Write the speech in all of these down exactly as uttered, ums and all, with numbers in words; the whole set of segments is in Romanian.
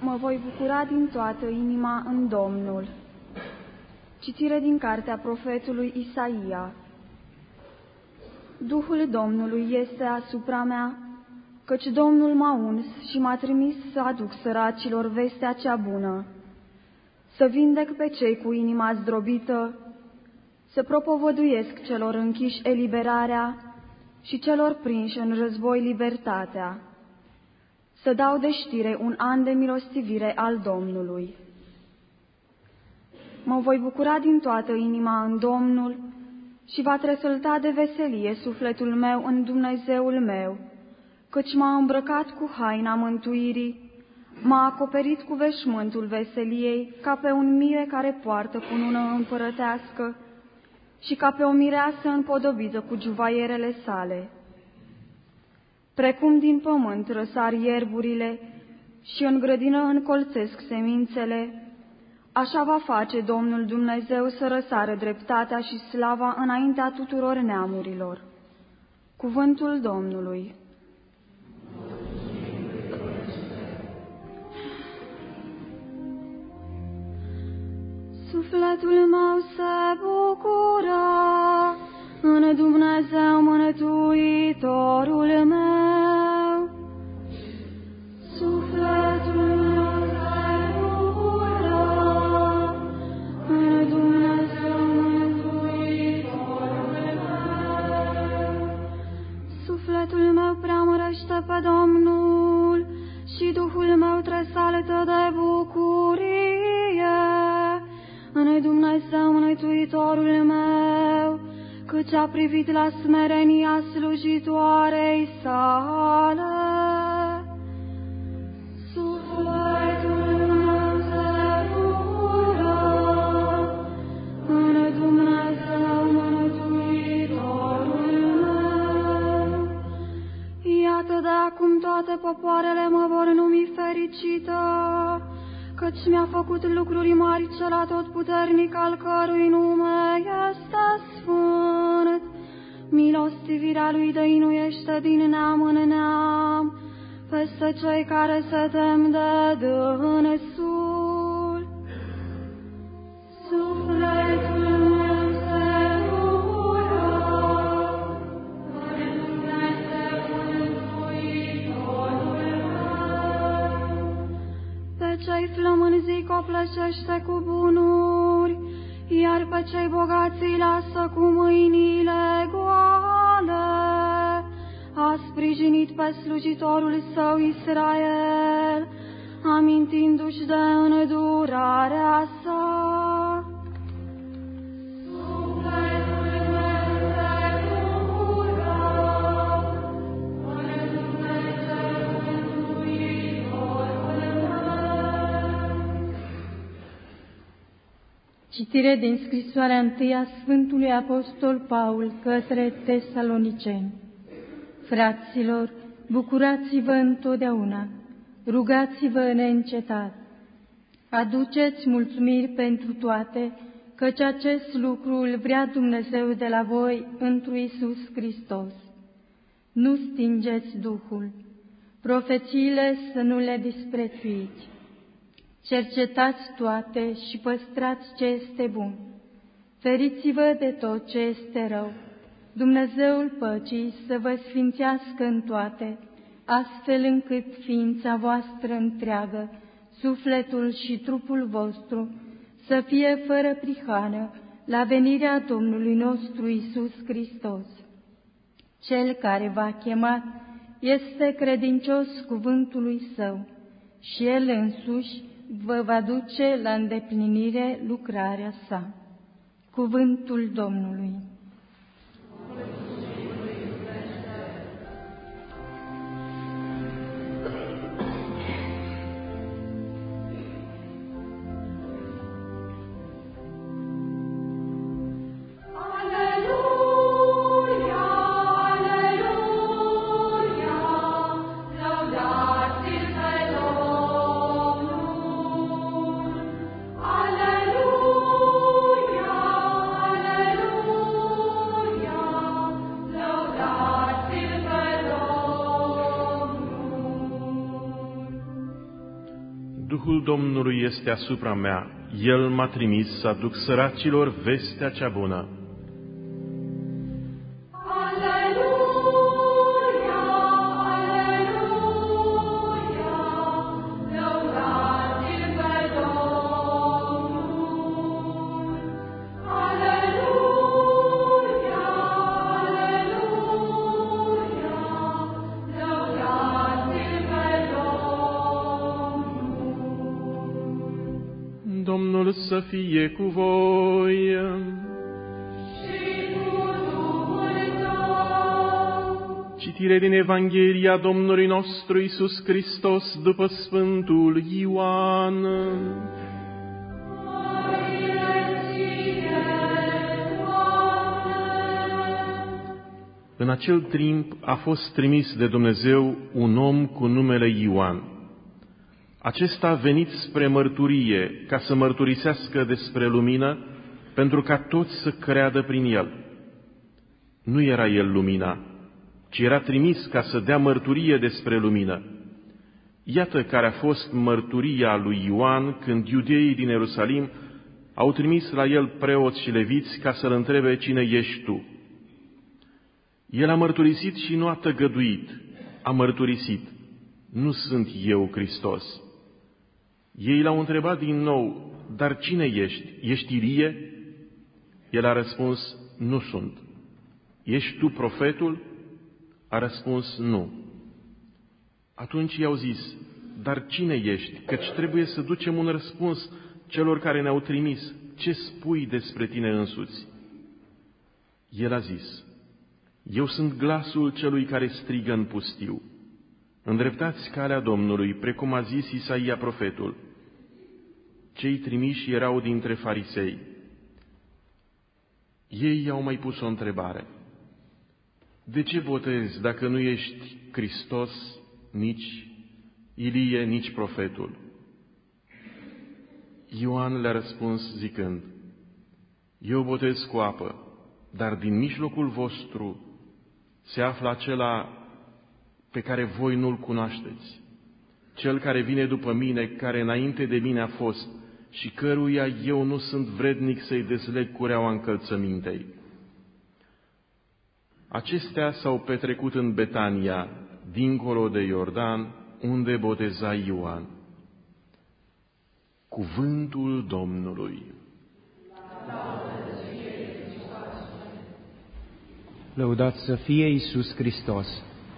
Mă voi bucura din toată inima în Domnul. Citire din cartea profetului Isaia. Duhul Domnului este asupra mea, căci Domnul m-a uns și m-a trimis să aduc săracilor vestea cea bună, să vindec pe cei cu inima zdrobită, să propovăduiesc celor închiși eliberarea și celor prinși în război libertatea, să dau de știre un an de milostivire al Domnului. Mă voi bucura din toată inima în Domnul și va tresălta de veselie sufletul meu în Dumnezeul meu, căci m-a îmbrăcat cu haina mântuirii, m-a acoperit cu veșmântul veseliei, ca pe un mire care poartă cunună împărătească și ca pe o mireasă împodobită cu juvaierele sale. Precum din pământ răsar ierburile și în grădină încolțesc semințele, așa va face Domnul Dumnezeu să răsară dreptatea și slava înaintea tuturor neamurilor. Cuvântul Domnului. Sufletul meu se bucură în Dumnezeu Mântuitorul meu. Sufletul meu se bucură în Dumnezeu Mântuitorul meu. Sufletul meu preamărește pe Domnul și Duhul meu tresaltă de bucurie în Dumnezeu Mântuitorul meu, căci a privit la smerenia slujitoarei sale. Sufletul meu se bucură în Dumnezeu Mântuitorul meu. Iată de acum toate popoarele mă vor numi fericită, căci mi-a făcut lucruri mari cel atotputernic, al cărui nume este sfânt. Milostivirea lui dăinuiește din neam în neam peste cei care se tem de dânsul. Sufletul meu se bucură în Dumnezeu Mântuitorul meu. Pe cei flămânzi copleșește cu bunuri, iar pe cei bogați îi lasă cu mâinile goale. A sprijinit pe slujitorul său Israel, amintindu-și de îndurarea sa. Citire din scrisoarea întâi a Sfântului Apostol Paul către Tesaloniceni. Fraților, bucurați-vă întotdeauna, rugați-vă neîncetat, aduceți mulțumiri pentru toate, căci acest lucru îl vrea Dumnezeu de la voi întru Iisus Hristos. Nu stingeți Duhul, profețiile să nu le disprețuiți. Cercetați toate și păstrați ce este bun. Feriți-vă de tot ce este rău. Dumnezeul păcii să vă sfințească în toate, astfel încât ființa voastră întreagă, sufletul și trupul vostru, să fie fără prihană la venirea Domnului nostru Iisus Hristos. Cel care v-a chemat este credincios cuvântului Său și El însuși vă va duce la îndeplinire lucrarea sa. Cuvântul Domnului. Alleluia, alleluia. Duhul Domnului este asupra mea, El m-a trimis să aduc săracilor vestea cea bună. Domnul să fie cu voi. Și cu Duhul tău. Citire din Evanghelia Domnului nostru Iisus Hristos după Sfântul Ioan. În acel timp a fost trimis de Dumnezeu un om cu numele Ioan. Acesta a venit spre mărturie, ca să mărturisească despre lumină, pentru ca toți să creadă prin el. Nu era el lumina, ci era trimis ca să dea mărturie despre lumină. Iată care a fost mărturia lui Ioan când iudeii din Ierusalim au trimis la el preoți și leviți ca să-l întrebe cine ești tu. El a mărturisit și nu a tăgăduit, a mărturisit: nu sunt eu Hristos. Ei l-au întrebat din nou: dar cine ești? Ești Ilie? El a răspuns: nu sunt. Ești tu profetul? A răspuns: nu. Atunci i-au zis: dar cine ești? Căci trebuie să ducem un răspuns celor care ne-au trimis. Ce spui despre tine însuți? El a zis: eu sunt glasul celui care strigă în pustiu: îndreptați calea Domnului, precum a zis Isaia profetul. Cei trimiși erau dintre farisei. Ei i-au mai pus o întrebare: de ce botezi dacă nu ești Hristos, nici Ilie, nici profetul? Ioan le-a răspuns zicând: eu botez cu apă, dar din mijlocul vostru se află acela pe care voi nu-l cunoașteți, cel care vine după mine, care înainte de mine a fost și căruia eu nu sunt vrednic să-i dezleg cureaua încălțămintei. Acestea s-au petrecut în Betania, dincolo de Iordan, unde boteza Ioan. Cuvântul Domnului. Lăudat să fie Iisus Hristos!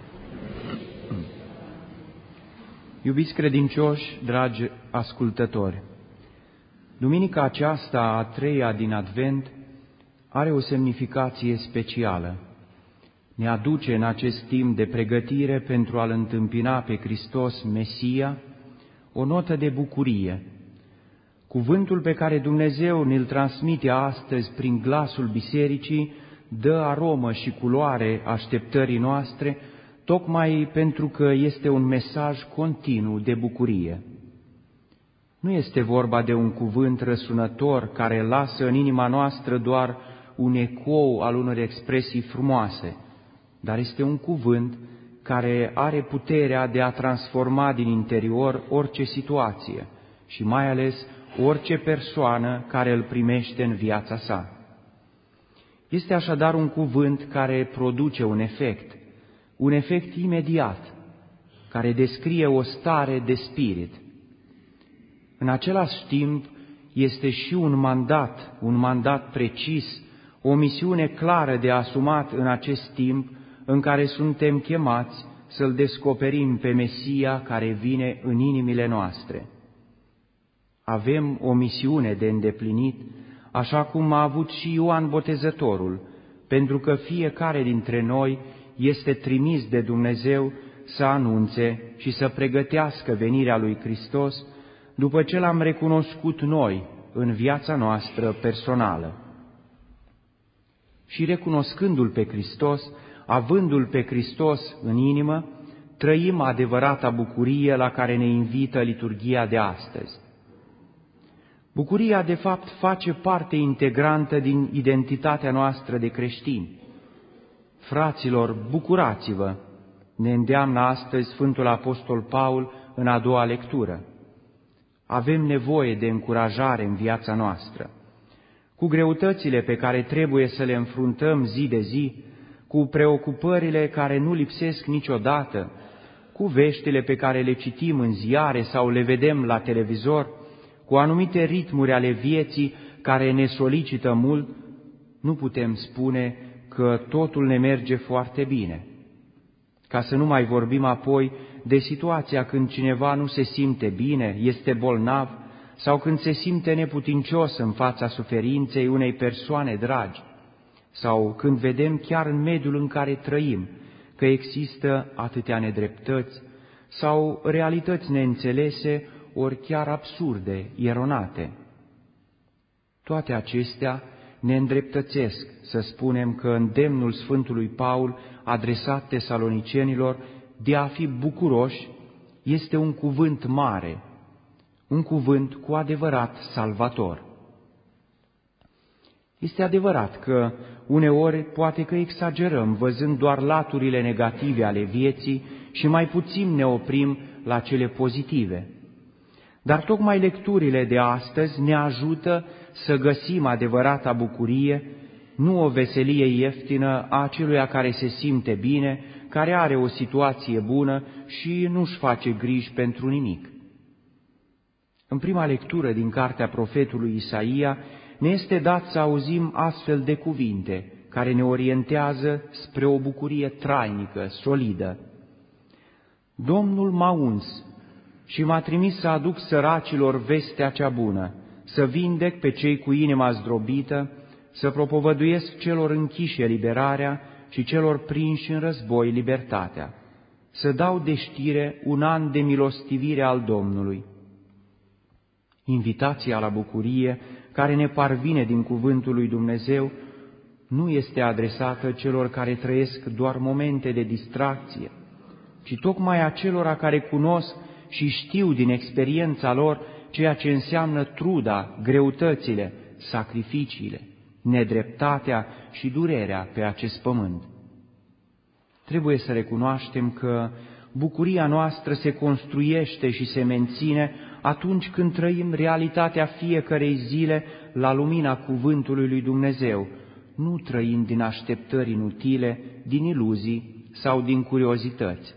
Iubiți credincioși, dragi ascultători, duminica aceasta, a treia din Advent, are o semnificație specială. Ne aduce în acest timp de pregătire pentru a-L întâmpina pe Hristos, Mesia, o notă de bucurie. Cuvântul pe care Dumnezeu ne-l transmite astăzi prin glasul bisericii dă aromă și culoare așteptării noastre, tocmai pentru că este un mesaj continuu de bucurie. Nu este vorba de un cuvânt răsunător care lasă în inima noastră doar un ecou al unor expresii frumoase, dar este un cuvânt care are puterea de a transforma din interior orice situație și mai ales orice persoană care îl primește în viața sa. Este așadar un cuvânt care produce un efect, un efect imediat, care descrie o stare de spirit. În același timp, este și un mandat, un mandat precis, o misiune clară de asumat în acest timp în care suntem chemați să-L descoperim pe Mesia care vine în inimile noastre. Avem o misiune de îndeplinit, așa cum a avut și Ioan Botezătorul, pentru că fiecare dintre noi este trimis de Dumnezeu să anunțe și să pregătească venirea lui Hristos după ce L-am recunoscut noi în viața noastră personală. Și recunoscându-L pe Hristos, avându-L pe Hristos în inimă, trăim adevărata bucurie la care ne invită liturghia de astăzi. Bucuria, de fapt, face parte integrantă din identitatea noastră de creștini. Fraților, bucurați-vă, ne îndeamnă astăzi Sfântul Apostol Paul în a doua lectură. Avem nevoie de încurajare în viața noastră. Cu greutățile pe care trebuie să le înfruntăm zi de zi, cu preocupările care nu lipsesc niciodată, cu veștile pe care le citim în ziare sau le vedem la televizor, cu anumite ritmuri ale vieții care ne solicită mult, nu putem spune că totul ne merge foarte bine. Ca să nu mai vorbim apoi de situația când cineva nu se simte bine, este bolnav, sau când se simte neputincios în fața suferinței unei persoane dragi, sau când vedem chiar în mediul în care trăim că există atâtea nedreptăți sau realități neînțelese, ori chiar absurde, eronate. Toate acestea ne îndreptățesc să spunem că îndemnul Sfântului Paul adresat tesalonicenilor de a fi bucuroși este un cuvânt mare, un cuvânt cu adevărat salvator. Este adevărat că uneori poate că exagerăm văzând doar laturile negative ale vieții și mai puțin ne oprim la cele pozitive. Dar tocmai lecturile de astăzi ne ajută să găsim adevărata bucurie, nu o veselie ieftină a aceluia care se simte bine, care are o situație bună și nu-și face griji pentru nimic. În prima lectură din cartea profetului Isaia ne este dat să auzim astfel de cuvinte care ne orientează spre o bucurie trainică, solidă. Domnul m-a uns și m-a trimis să aduc săracilor vestea cea bună, să vindec pe cei cu inima zdrobită, să propovăduiesc celor închiși eliberarea și celor prinși în război libertatea, să dau de știre un an de milostivire al Domnului. Invitația la bucurie care ne parvine din cuvântul lui Dumnezeu nu este adresată celor care trăiesc doar momente de distracție, ci tocmai acelora care cunosc și știu din experiența lor ceea ce înseamnă truda, greutățile, sacrificiile, nedreptatea și durerea pe acest pământ. Trebuie să recunoaștem că bucuria noastră se construiește și se menține atunci când trăim realitatea fiecărei zile la lumina cuvântului lui Dumnezeu, nu trăind din așteptări inutile, din iluzii sau din curiozități.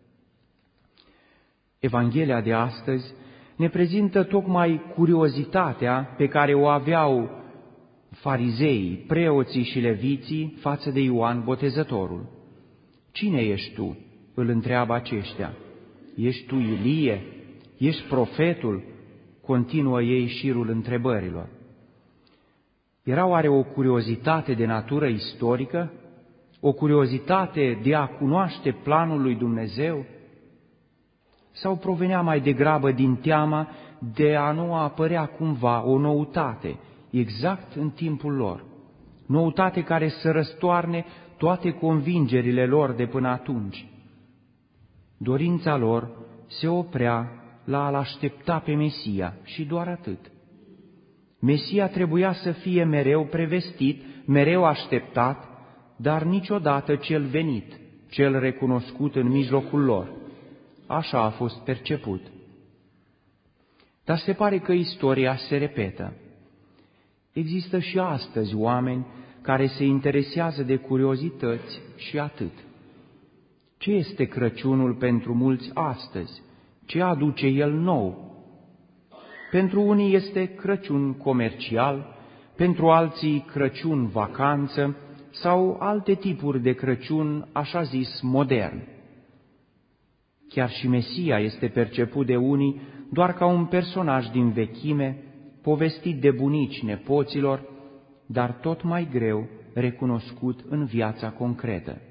Evanghelia de astăzi ne prezintă tocmai curiozitatea pe care o aveau farizeii, preoții și leviții față de Ioan Botezătorul. Cine ești tu? Îl întreabă aceștia. Ești tu Ilie? Ești profetul? Continuă ei șirul întrebărilor. Era oare o curiozitate de natură istorică? O curiozitate de a cunoaște planul lui Dumnezeu? Sau provenea mai degrabă din teama de a nu apărea cumva o noutate, exact în timpul lor, noutate care să răstoarne toate convingerile lor de până atunci? Dorința lor se oprea la a-L aștepta pe Mesia și doar atât. Mesia trebuia să fie mereu prevestit, mereu așteptat, dar niciodată cel venit, cel recunoscut în mijlocul lor. Așa a fost perceput. Dar se pare că istoria se repetă. Există și astăzi oameni care se interesează de curiozități și atât. Ce este Crăciunul pentru mulți astăzi? Ce aduce el nou? Pentru unii este Crăciun comercial, pentru alții Crăciun vacanță sau alte tipuri de Crăciun, așa zis, modern. Chiar și Mesia este perceput de unii doar ca un personaj din vechime, povestit de bunici nepoților, dar tot mai greu recunoscut în viața concretă.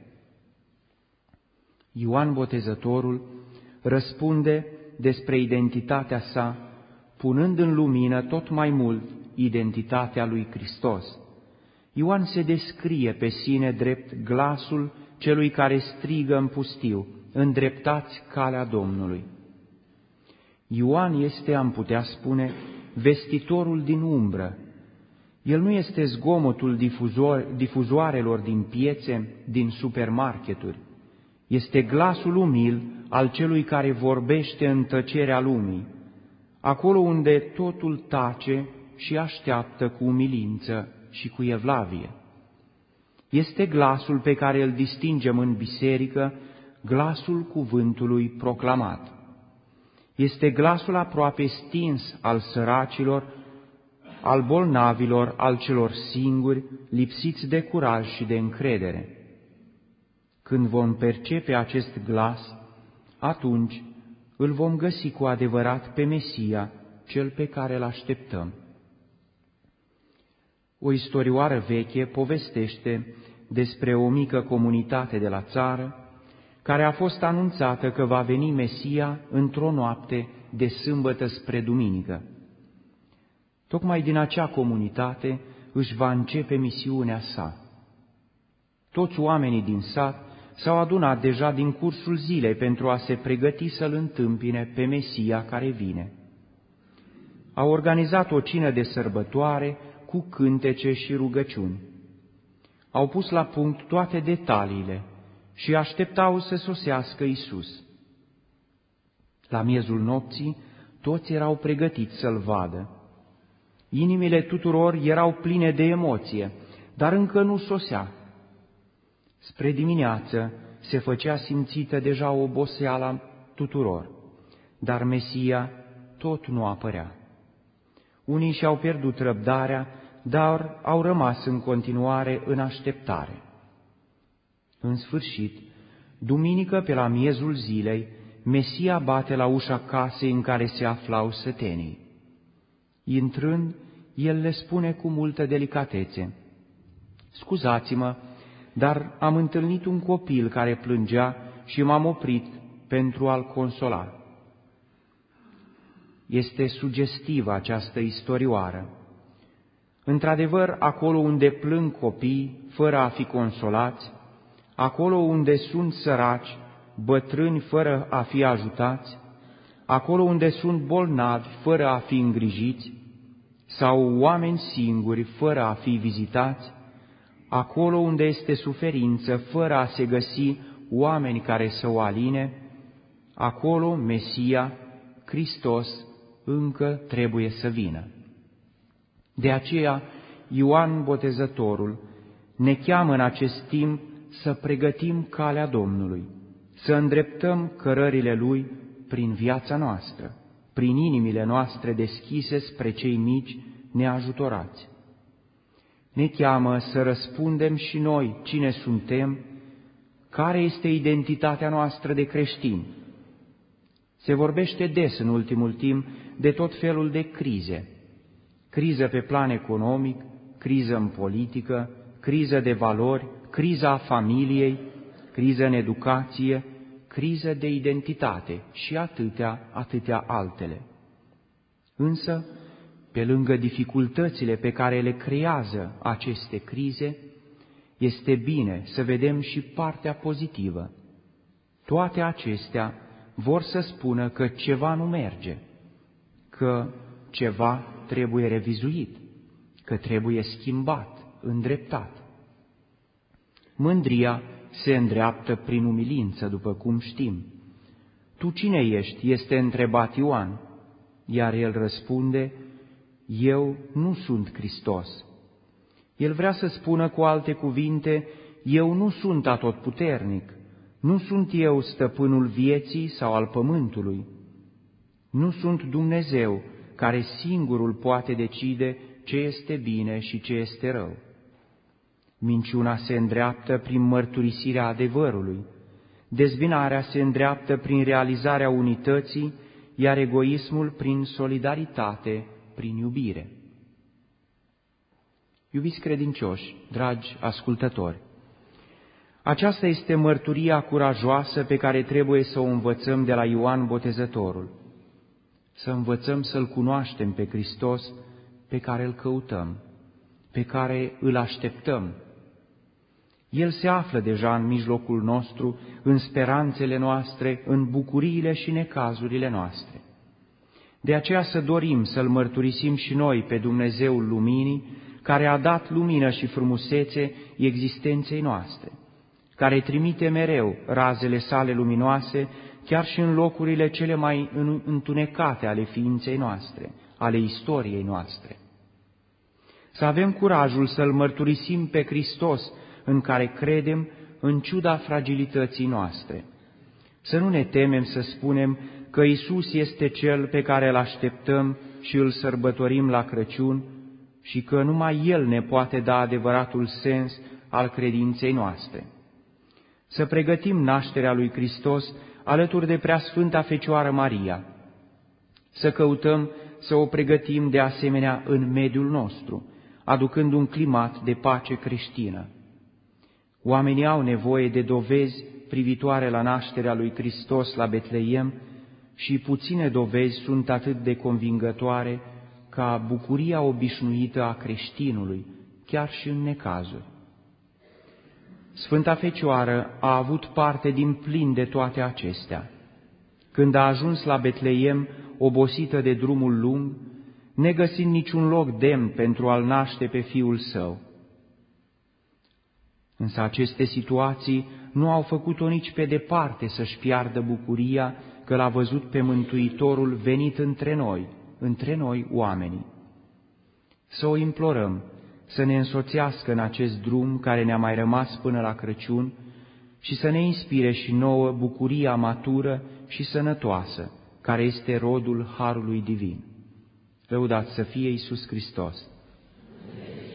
Ioan Botezătorul răspunde despre identitatea sa, punând în lumină tot mai mult identitatea lui Hristos. Ioan se descrie pe sine drept glasul celui care strigă în pustiu, îndreptați calea Domnului. Ioan este, am putea spune, vestitorul din umbră. El nu este zgomotul difuzor, difuzoarelor din piețe, din supermarketuri. Este glasul umil al celui care vorbește în tăcerea lumii, acolo unde totul tace și așteaptă cu umilință și cu evlavie. Este glasul pe care îl distingem în biserică, glasul cuvântului proclamat. Este glasul aproape stins al săracilor, al bolnavilor, al celor singuri, lipsiți de curaj și de încredere. Când vom percepe acest glas, atunci îl vom găsi cu adevărat pe Mesia, cel pe care îl așteptăm. O istorioară veche povestește despre o mică comunitate de la țară, care a fost anunțată că va veni Mesia într-o noapte de sâmbătă spre duminică. Tocmai din acea comunitate își va începe misiunea sa. Toți oamenii din sat s-au adunat deja din cursul zilei pentru a se pregăti să-L întâmpine pe Mesia care vine. Au organizat o cină de sărbătoare cu cântece și rugăciuni. Au pus la punct toate detaliile și așteptau să sosească Iisus. La miezul nopții, toți erau pregătiți să-L vadă. Inimile tuturor erau pline de emoție, dar încă nu sosea. Spre dimineață se făcea simțită deja oboseala tuturor, dar Mesia tot nu apărea. Unii și-au pierdut răbdarea, dar au rămas în continuare în așteptare. În sfârșit, duminică pe la miezul zilei, Mesia bate la ușa casei în care se aflau sătenii. Intrând, el le spune cu multă delicatețe: „Scuzați-mă, dar am întâlnit un copil care plângea și m-am oprit pentru a-l consola.” Este sugestivă această istorioară. Într-adevăr, acolo unde plâng copii fără a fi consolați, acolo unde sunt săraci, bătrâni fără a fi ajutați, acolo unde sunt bolnavi fără a fi îngrijiți, sau oameni singuri fără a fi vizitați, acolo unde este suferință fără a se găsi oameni care să o aline, acolo Mesia, Hristos, încă trebuie să vină. De aceea, Ioan Botezătorul ne cheamă în acest timp să pregătim calea Domnului, să îndreptăm cărările Lui prin viața noastră, prin inimile noastre deschise spre cei mici neajutorați. Ne cheamă să răspundem și noi cine suntem, care este identitatea noastră de creștini. Se vorbește des în ultimul timp de tot felul de crize. Criză pe plan economic, criză în politică, criză de valori, criza familiei, criză în educație, criză de identitate și atâtea, atâtea altele. Însă, pe lângă dificultățile pe care le creează aceste crize, este bine să vedem și partea pozitivă. Toate acestea vor să spună că ceva nu merge, că ceva trebuie revizuit, că trebuie schimbat, îndreptat. Mândria se îndreaptă prin umilință, după cum știm. „Tu cine ești?” este întrebat Ioan, iar el răspunde: „Eu nu sunt Hristos.” El vrea să spună cu alte cuvinte: „Eu nu sunt atotputernic, nu sunt eu stăpânul vieții sau al pământului, nu sunt Dumnezeu care singurul poate decide ce este bine și ce este rău.” Minciuna se îndreaptă prin mărturisirea adevărului, dezbinarea se îndreaptă prin realizarea unității, iar egoismul prin solidaritate, prin iubire. Iubiți credincioși, dragi ascultători, aceasta este mărturia curajoasă pe care trebuie să o învățăm de la Ioan Botezătorul, să învățăm să-L cunoaștem pe Hristos pe care îl căutăm, pe care îl așteptăm. El se află deja în mijlocul nostru, în speranțele noastre, în bucuriile și necazurile noastre. De aceea să dorim să-L mărturisim și noi pe Dumnezeul Luminii, care a dat lumină și frumusețe existenței noastre, care trimite mereu razele sale luminoase chiar și în locurile cele mai întunecate ale ființei noastre, ale istoriei noastre. Să avem curajul să-L mărturisim pe Hristos în care credem, în ciuda fragilității noastre. Să nu ne temem să spunem că Iisus este Cel pe care îl așteptăm și îl sărbătorim la Crăciun și că numai El ne poate da adevăratul sens al credinței noastre. Să pregătim nașterea lui Hristos alături de Preasfânta Fecioară Maria. Să căutăm să o pregătim de asemenea în mediul nostru, aducând un climat de pace creștină. Oamenii au nevoie de dovezi privitoare la nașterea lui Hristos la Betleem și puține dovezi sunt atât de convingătoare ca bucuria obișnuită a creștinului, chiar și în necazuri. Sfânta Fecioară a avut parte din plin de toate acestea. Când a ajuns la Betleem, obosită de drumul lung, negăsind niciun loc demn pentru a-L naște pe Fiul Său. Însă aceste situații nu au făcut-o nici pe departe să-și piardă bucuria că L-a văzut pe Mântuitorul venit între noi, între noi oamenii. Să o implorăm să ne însoțească în acest drum care ne-a mai rămas până la Crăciun și să ne inspire și nouă bucuria matură și sănătoasă, care este rodul Harului Divin. Lăudați să fie Iisus Hristos!